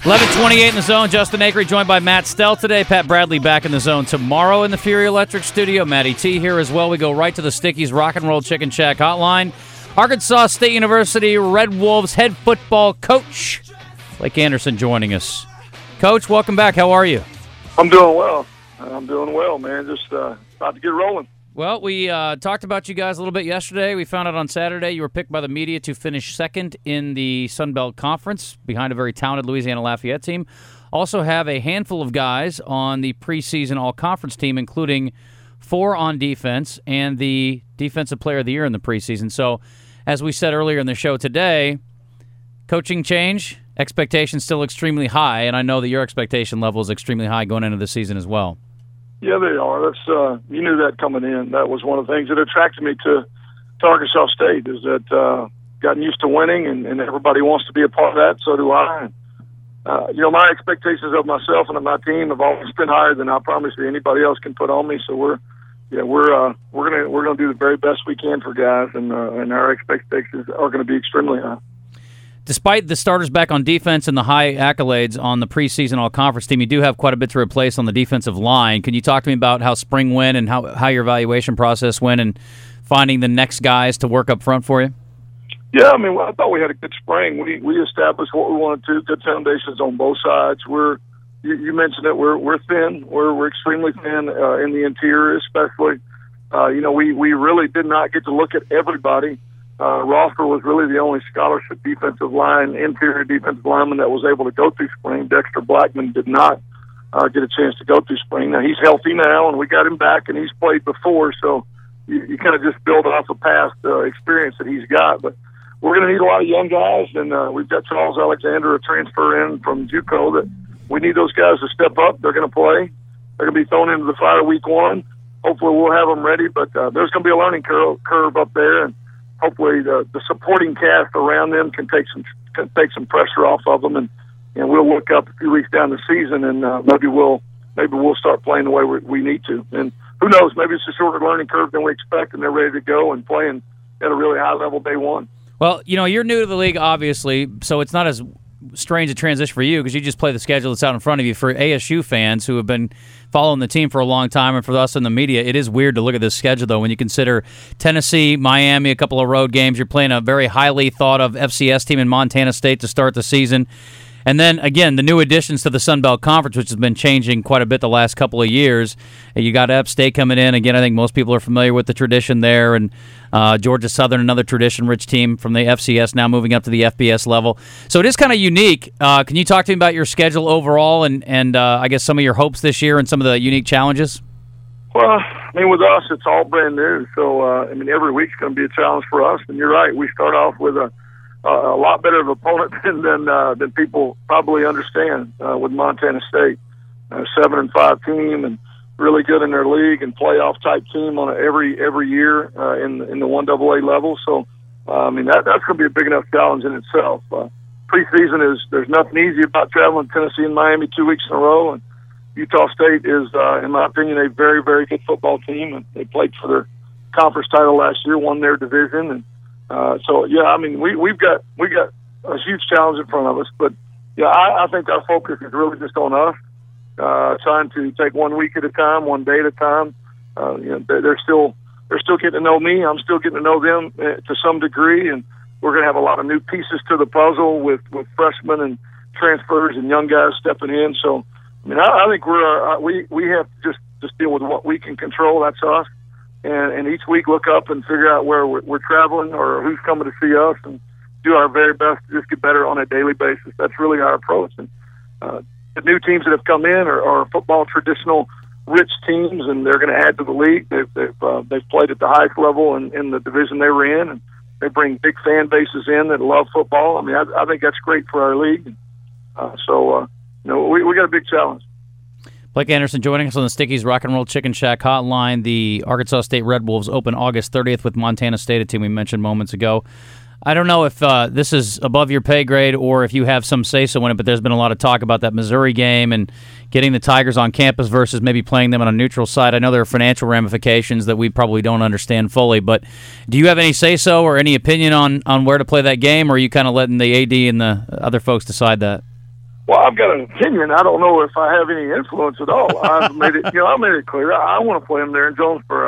11:28 in the zone. Justin Acri joined by Matt Stell today. Pat Bradley back in the zone tomorrow in the Fury Electric studio. Matty T here as well. We go right to the Stickies Rock and Roll Chicken Shack hotline. Arkansas State University Red Wolves head football coach Blake Anderson joining us. Coach, welcome back. How are you? I'm doing well. Man. Just about to get rolling. Well, we talked about you guys a little bit yesterday. We found out on Saturday you were picked by the media to finish second in the Sun Belt Conference behind a very talented Louisiana Lafayette team. Also have a handful of guys on the preseason all-conference team, including 4 on defense and the Defensive Player of the Year in the preseason. So, as we said earlier in the show today, coaching change, expectations still extremely high, and I know that your expectation level is extremely high going into the season as well. Yeah, they are. That's you knew that coming in. That was one of the things that attracted me to Arkansas State, is that gotten used to winning, and everybody wants to be a part of that. So do I. My expectations of myself and of my team have always been higher than I promise you anybody else can put on me. So we're gonna do the very best we can for guys, and our expectations are going to be extremely high. Despite the starters back on defense and the high accolades on the preseason all-conference team, you do have quite a bit to replace on the defensive line. Can you talk to me about how spring went and how your evaluation process went and finding the next guys to work up front for you? Yeah, I thought we had a good spring. We established what we wanted to, good foundations on both sides. You mentioned it, we're thin. We're extremely thin in the interior especially. We really did not get to look at everybody. Roster was really the only scholarship interior defensive lineman that was able to go through spring. Dexter Blackman did not get a chance to go through spring. Now, he's healthy now, and we got him back, and he's played before, so you kind of just build off the past experience that he's got. But we're going to need a lot of young guys, and we've got Charles Alexander, a transfer in from JUCO, that we need those guys to step up. They're going to play. They're going to be thrown into the fire week 1. Hopefully we'll have them ready, but there's going to be a learning curve up there, and hopefully the supporting cast around them can take some pressure off of them, and we'll look up a few weeks down the season, and maybe we'll start playing the way we need to. And who knows? Maybe it's a shorter learning curve than we expect, and they're ready to go and playing at a really high level day one. Well, you're new to the league, obviously, so it's not as strange a transition for you because you just play the schedule that's out in front of you. For ASU fans who have been following the team for a long time, and for us in the media, it is weird to look at this schedule, though, when you consider Tennessee, Miami, a couple of road games. You're playing a very highly thought of FCS team in Montana State to start the season. And then, again, the new additions to the Sun Belt Conference, which has been changing quite a bit the last couple of years. You got App State coming in. Again, I think most people are familiar with the tradition there. And Georgia Southern, another tradition-rich team from the FCS, now moving up to the FBS level. So it is kind of unique. Can you talk to me about your schedule overall and I guess some of your hopes this year and some of the unique challenges? Well, with us, it's all brand new. So, every week's going to be a challenge for us. And you're right, we start off with a lot better of an opponent than people probably understand with Montana State. 7-5 team and really good in their league and playoff type team on every year in the 1AA level. So, that's going to be a big enough challenge in itself. Preseason there's nothing easy about traveling Tennessee and Miami 2 weeks in a row, and Utah State is, in my opinion, a very, very good football team, and they played for their conference title last year, won their division, and we've got a huge challenge in front of us. But I think our focus is really just on us, trying to take 1 week at a time, 1 day at a time. They're still getting to know me. I'm still getting to know them to some degree, and we're going to have a lot of new pieces to the puzzle with freshmen and transfers and young guys stepping in. So, I think we have to just deal with what we can control. That's us. And each week look up and figure out where we're traveling or who's coming to see us and do our very best to just get better on a daily basis. That's really our approach. And the new teams that have come in are football traditional rich teams, and they're going to add to the league. They've played at the highest level in the division they were in, and they bring big fan bases in that love football. I think that's great for our league. We got a big challenge. Blake Anderson joining us on the Stickies Rock and Roll Chicken Shack hotline. The Arkansas State Red Wolves open August 30th with Montana State, a team we mentioned moments ago. I don't know if this is above your pay grade or if you have some say-so in it, but there's been a lot of talk about that Missouri game and getting the Tigers on campus versus maybe playing them on a neutral side. I know there are financial ramifications that we probably don't understand fully, but do you have any say-so or any opinion on where to play that game, or are you kind of letting the AD and the other folks decide that? Well, I've got an opinion. I don't know if I have any influence at all. I've made it, I made it clear. I want to play him there in Jonesboro.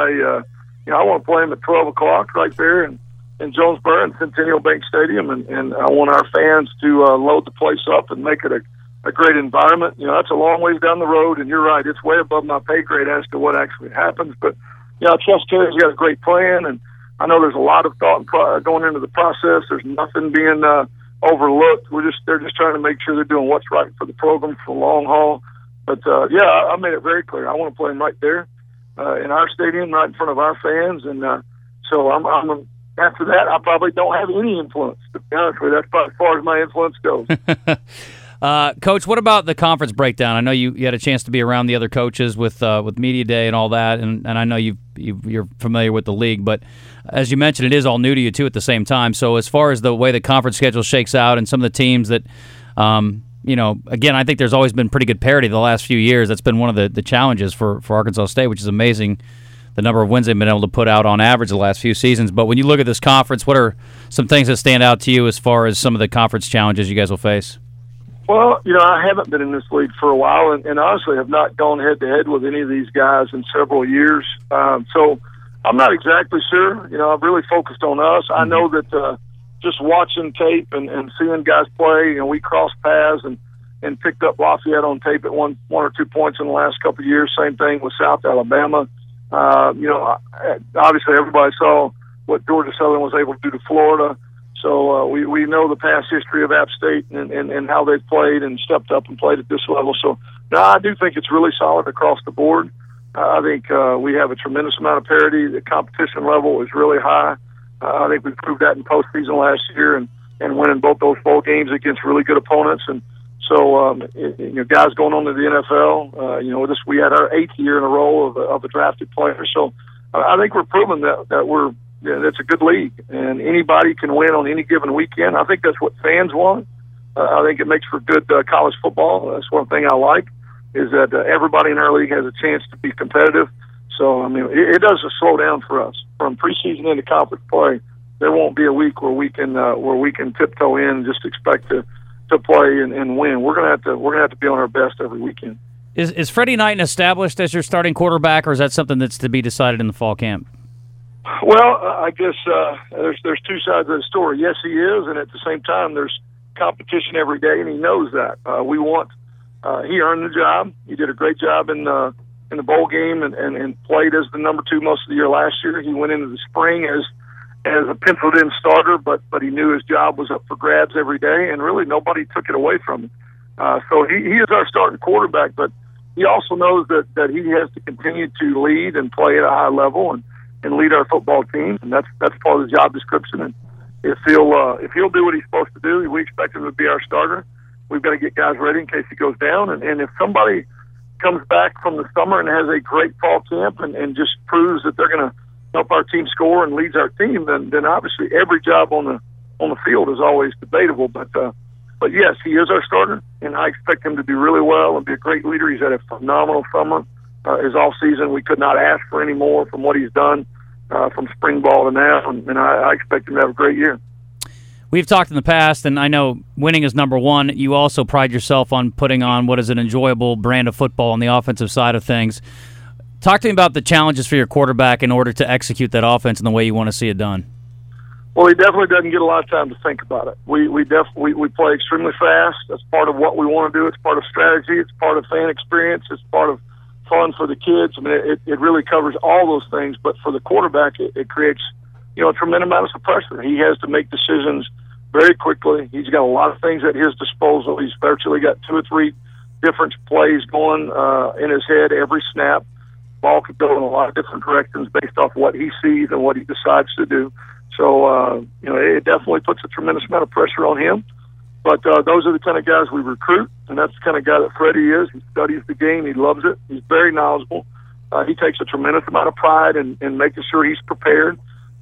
I want to play him at 12 o'clock right there in Jonesboro and Centennial Bank Stadium, and I want our fans to load the place up and make it a great environment. That's a long ways down the road, and you're right. It's way above my pay grade as to what actually happens. But, I trust Terry's got a great plan, and I know there's a lot of thought going into the process. There's nothing being overlooked. They're just trying to make sure they're doing what's right for the program for the long haul. But I made it very clear. I want to play them right there in our stadium, right in front of our fans. And so I'm after that, I probably don't have any influence. To be honest with you, that's about as far as my influence goes. Coach, what about the conference breakdown? I know you had a chance to be around the other coaches with Media Day and all that, and I know you're familiar with the league, but as you mentioned, it is all new to you too at the same time. So as far as the way the conference schedule shakes out and some of the teams that, again, I think there's always been pretty good parity the last few years. That's been one of the challenges for Arkansas State, which is amazing, the number of wins they've been able to put out on average the last few seasons. But when you look at this conference, what are some things that stand out to you as far as some of the conference challenges you guys will face? Well, I haven't been in this league for a while, and honestly have not gone head-to-head with any of these guys in several years. So I'm not exactly sure. I've really focused on us. I know that just watching tape and seeing guys play, we crossed paths and picked up Lafayette on tape at one or 2 points in the last couple of years. Same thing with South Alabama. Obviously everybody saw what Georgia Southern was able to do to Florida. So we know the past history of App State and how they've played and stepped up and played at this level. So, no, I do think it's really solid across the board. I think we have a tremendous amount of parity. The competition level is really high. I think we proved that in postseason last year and winning both those bowl games against really good opponents. And so, guys going on to the NFL, we had our 8th year in a row of a drafted player. So I think we're proving that we're – that's a good league, and anybody can win on any given weekend. I think that's what fans want. I think it makes for good college football. That's one thing I like, is that everybody in our league has a chance to be competitive. So, it doesn't slow down for us. From preseason into conference play, there won't be a week where we can tiptoe in and just expect to play and win. We're gonna have to be on our best every weekend. Is Freddie Knighton established as your starting quarterback, or is that something that's to be decided in the fall camp? Well, I guess there's two sides of the story. Yes, he is, and at the same time, there's competition every day, and he knows that. He earned the job. He did a great job in the bowl game and played as the number 2 most of the year last year. He went into the spring as a penciled-in starter, but he knew his job was up for grabs every day, and really nobody took it away from him. So he is our starting quarterback, but he also knows that he has to continue to lead and play at a high level and lead our football team, and that's part of the job description. And if he'll do what he's supposed to do, we expect him to be our starter. We've got to get guys ready in case he goes down. And if somebody comes back from the summer and has a great fall camp and just proves that they're going to help our team score and leads our team, then obviously every job on the field is always debatable. But yes, he is our starter, and I expect him to do really well and be a great leader. He's had a phenomenal summer. His off season, we could not ask for any more from what he's done from spring ball to now, and I expect him to have a great year. We've talked in the past, and I know winning is number one. You also pride yourself on putting on what is an enjoyable brand of football on the offensive side of things. Talk to me about the challenges for your quarterback in order to execute that offense in the way you want to see it done. Well, he definitely doesn't get a lot of time to think about it. We play extremely fast. That's part of what we want to do. It's part of strategy. It's part of fan experience. It's part of fun for the kids. It really covers all those things. But for the quarterback, it creates a tremendous amount of pressure. He has to make decisions very quickly. He's got a lot of things at his disposal. He's virtually got 2 or 3 different plays going in his head every snap. Ball could go in a lot of different directions based off what he sees and what he decides to do. So, it definitely puts a tremendous amount of pressure on him. But those are the kind of guys we recruit, and that's the kind of guy that Freddie is. He studies the game. He loves it. He's very knowledgeable. He takes a tremendous amount of pride in making sure he's prepared.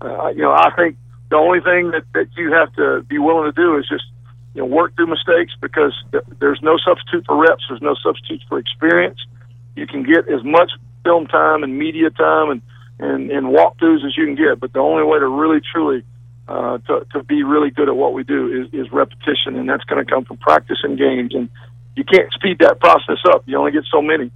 I think the only thing that you have to be willing to do is just work through mistakes, because there's no substitute for reps. There's no substitute for experience. You can get as much film time and media time and walkthroughs as you can get, but the only way to really truly to be really good at what we do is repetition, and that's going to come from practice and games. And you can't speed that process up. You only get so many.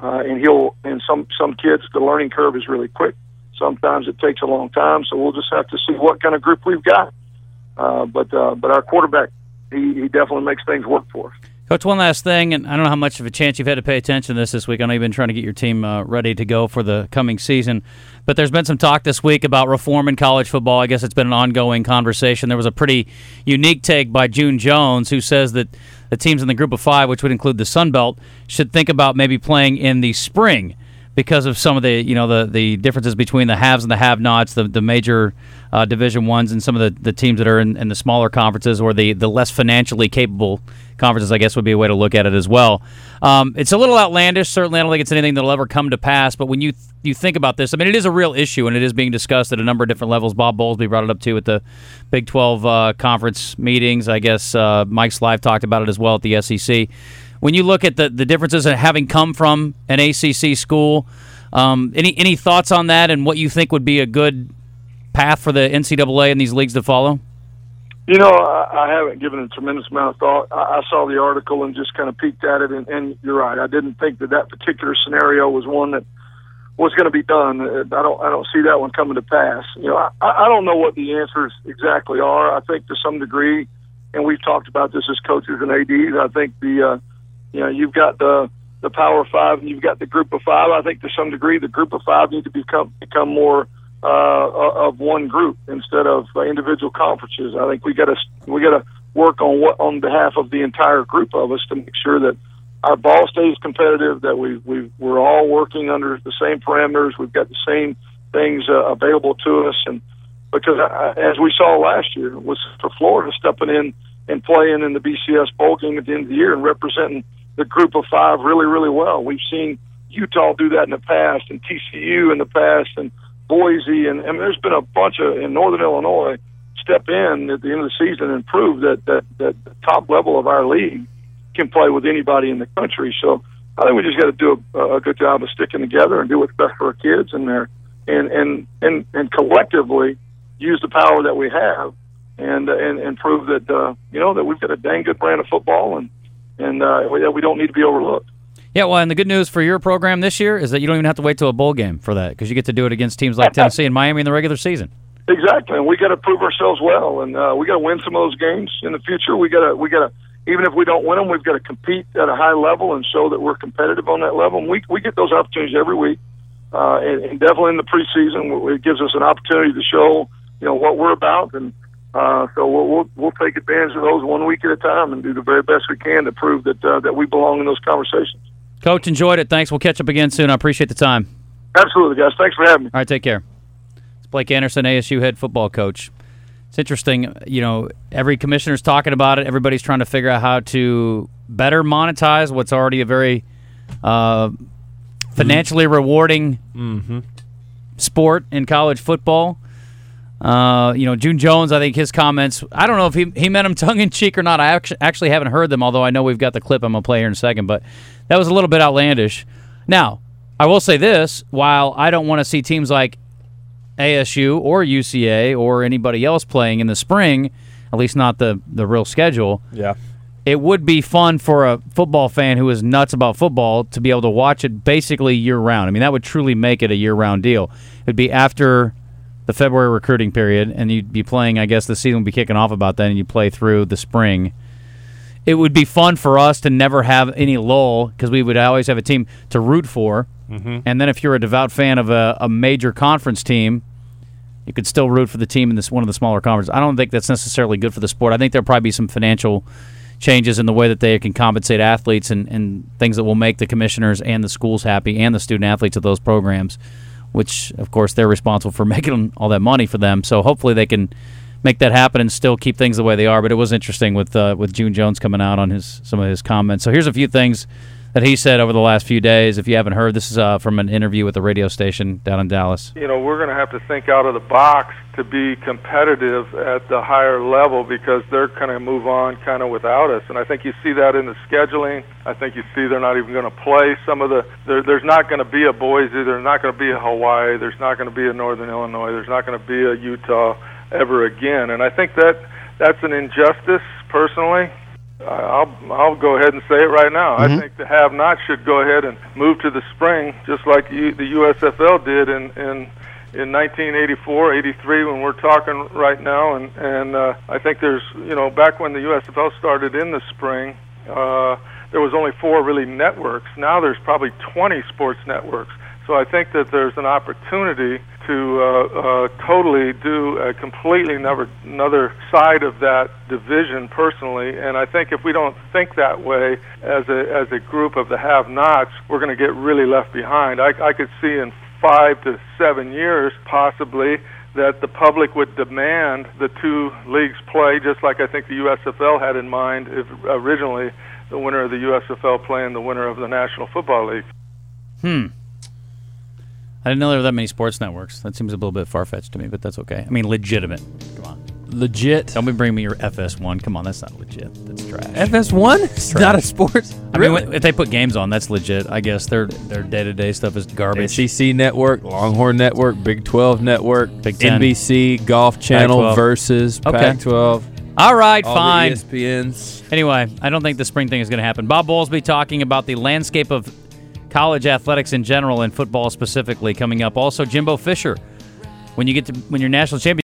And some kids, the learning curve is really quick. Sometimes it takes a long time, so we'll just have to see what kind of group we've got. But our quarterback, he definitely makes things work for us. Coach, one last thing, and I don't know how much of a chance you've had to pay attention to this week. I know you've been trying to get your team ready to go for the coming season, but there's been some talk this week about reform in college football. I guess it's been an ongoing conversation. There was a pretty unique take by June Jones, who says that the teams in the Group of Five, which would include the Sun Belt, should think about maybe playing in the spring because of some of the differences between the haves and the have-nots, the major Division Ones, and some of the teams that are in the smaller conferences, or the less financially capable conferences, I guess would be a way to look at it as well. It's a little outlandish. Certainly, I don't think it's anything that'll ever come to pass. But when you think about this, I mean, it is a real issue, and it is being discussed at a number of different levels. Bob Bowlesby brought it up, too, at the Big 12 conference meetings. I guess Mike Slive talked about it as well at the SEC. When you look at the differences in having come from an ACC school, any thoughts on that and what you think would be a good path for the NCAA and these leagues to follow? You know, I haven't given a tremendous amount of thought. I saw the article and just kind of peeked at it, and you're right. I didn't think that particular scenario was one that was going to be done. I don't see that one coming to pass. You know, I don't know what the answers exactly are. I think to some degree, and we've talked about this as coaches and ADs, I think you've got the Power Five and you've got the Group of Five. I think to some degree the Group of Five need to become more of one group instead of individual conferences. I think we got to work on behalf of the entire group of us to make sure that our ball stays competitive, that we're all working under the same parameters. We've got the same things available to us, and because as we saw last year, was for Florida stepping in and playing in the BCS bowl game at the end of the year and representing the Group of Five really, really well. We've seen Utah do that in the past, and TCU in the past, and Boise, and there's been a bunch in Northern Illinois step in at the end of the season and prove that the top level of our league can play with anybody in the country. So I think we just got to do a good job of sticking together and do what's best for our kids in there, and collectively use the power that we have and prove that that we've got a dang good brand of football and we don't need to be overlooked. Yeah, well, and the good news for your program this year is that you don't even have to wait till a bowl game for that, because you get to do it against teams like Tennessee and Miami in the regular season. Exactly, and we got to prove ourselves well, and we got to win some of those games in the future. We got to even if we don't win them, we've got to compete at a high level and show that we're competitive on that level. And we get those opportunities every week, and definitely in the preseason, it gives us an opportunity to show what we're about, and so we'll take advantage of those 1 week at a time and do the very best we can to prove that we belong in those conversations. Coach, enjoyed it. Thanks. We'll catch up again soon. I appreciate the time. Absolutely, guys. Thanks for having me. All right, take care. It's Blake Anderson, ASU head football coach. It's interesting, every commissioner's talking about it. Everybody's trying to figure out how to better monetize what's already a very financially rewarding sport in college football. June Jones, I think his comments, I don't know if he meant them tongue-in-cheek or not. I actually haven't heard them, although I know we've got the clip I'm going to play here in a second, but that was a little bit outlandish. Now, I will say this, while I don't want to see teams like ASU or UCA or anybody else playing in the spring, at least not the real schedule, it would be fun for a football fan who is nuts about football to be able to watch it basically year-round. I mean, that would truly make it a year-round deal. It would be after the February recruiting period, and you'd be playing, I guess the season would be kicking off about then, and you play through the spring. It would be fun for us to never have any lull, because we would always have a team to root for. Mm-hmm. And then if you're a devout fan of a major conference team, you could still root for the team in one of the smaller conferences. I don't think that's necessarily good for the sport. I think there'll probably be some financial changes in the way that they can compensate athletes and things that will make the commissioners and the schools happy and the student-athletes of those programs, which, of course, they're responsible for making all that money for them. So hopefully they can make that happen and still keep things the way they are. But it was interesting with June Jones coming out on some of his comments. So here's a few things that he said over the last few days. If you haven't heard, this is from an interview with a radio station down in Dallas. We're going to have to think out of the box to be competitive at the higher level, because they're going to move on kind of without us. And I think you see that in the scheduling. I think you see they're not even going to play some of there's not going to be a Boise, there's not going to be a Hawaii, there's not going to be a Northern Illinois, there's not going to be a Utah. ever again. And I think that's an injustice, personally. I'll go ahead and say it right now. I think the have-nots should go ahead and move to the spring, just like the USFL did in 1984, 83, when we're talking right now. And I think there's, back when the USFL started in the spring, there was only 4 really networks. Now there's probably 20 sports networks. So I think that there's an opportunity to totally do a completely another side of that division personally. And I think if we don't think that way as a group of the have-nots, we're going to get really left behind. I could see in 5 to 7 years possibly that the public would demand the 2 leagues play, just like I think the USFL had in mind originally, the winner of the USFL playing the winner of the National Football League. I didn't know there were that many sports networks. That seems a little bit far-fetched to me, but that's okay. I mean, legitimate. Come on. Legit? Don't bring me your FS1. Come on, that's not legit. That's trash. FS1? It's not a sports? I mean, if they put games on, that's legit. I guess their day-to-day stuff is garbage. SEC Network, Longhorn Network, Big 12 Network, Big 10. NBC, Golf Channel, Pac-12. Versus, Okay. Pac-12. All right, all fine. The ESPNs. Anyway, I don't think the spring thing is going to happen. Bob Bowlesby talking about the landscape of college athletics in general and football specifically coming up. Also, Jimbo Fisher, when you're national champion.